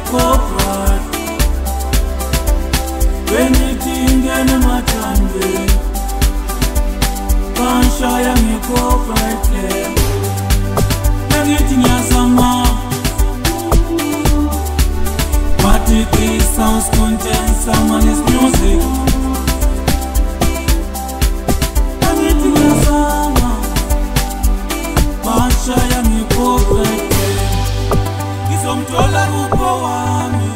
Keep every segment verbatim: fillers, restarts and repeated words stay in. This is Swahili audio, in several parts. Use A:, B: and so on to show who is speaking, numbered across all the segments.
A: corporate. Anything and my tangle. Can't show you corporate. Anything as a man. But it is sounds content, someone is music. Anything as a man. Can't show you corporate. Izomthola kupho wami.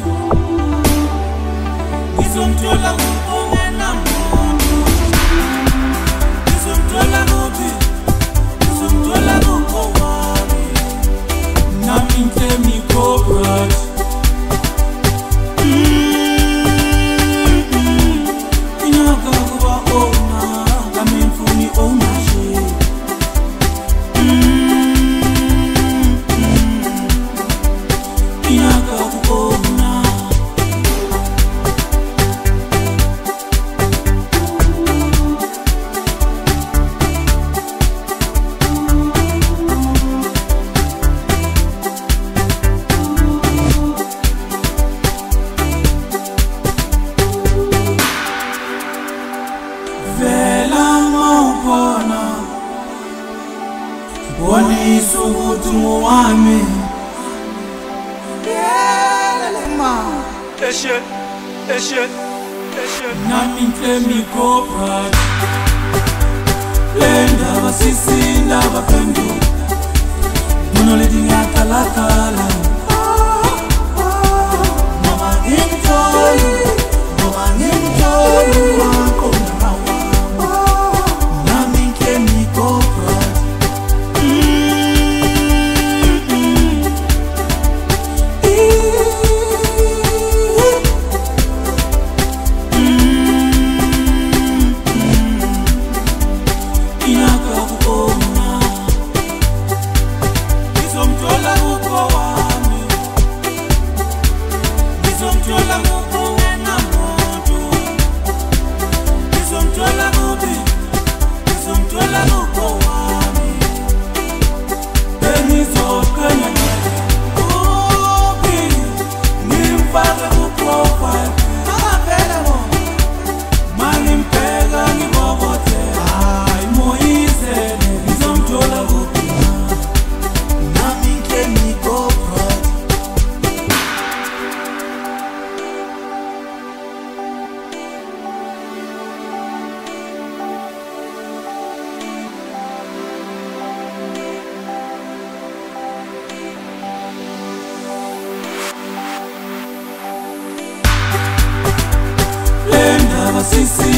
A: Izomthola kupho wena muntu. Izomthola kuphi. Izomthola kupho wami. Nami ngemi corporate. Inyaka kuba ona, kami mfuni ownership. Wani subutu wami Eshe, eshe, eshe Nami nklemi corporate Lenda basisi ndaba pendu Muno leti ngakala kala Mama ngimtolu Mama ngimtolu Wako na hawa Nami nklemi corporate Sisi